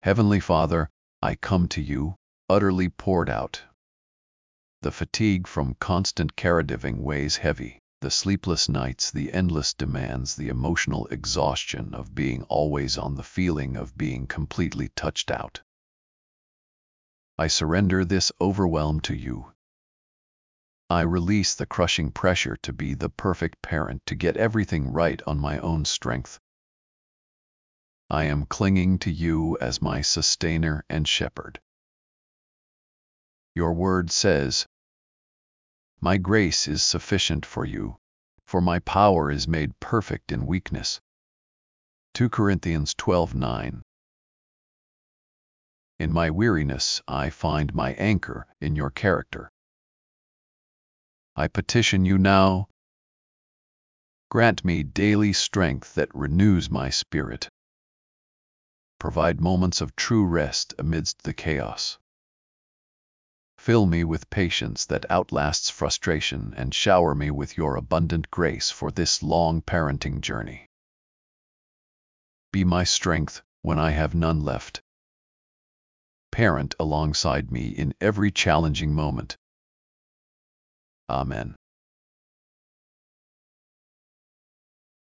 Heavenly Father, I come to you, utterly poured out. The fatigue from constant caregiving weighs heavy, the sleepless nights, the endless demands, the emotional exhaustion of being always on, the feeling of being completely touched out. I surrender this overwhelm to you. I release the crushing pressure to be the perfect parent, to get everything right on my own strength. I am clinging to you as my sustainer and shepherd. Your word says, "My grace is sufficient for you, for my power is made perfect in weakness." 2 Corinthians 12:9. In my weariness, I find my anchor in your character. I petition you now. Grant me daily strength that renews my spirit. Provide moments of true rest amidst the chaos. Fill me with patience that outlasts frustration, and shower me with your abundant grace for this long parenting journey. Be my strength when I have none left. Parent alongside me in every challenging moment. Amen.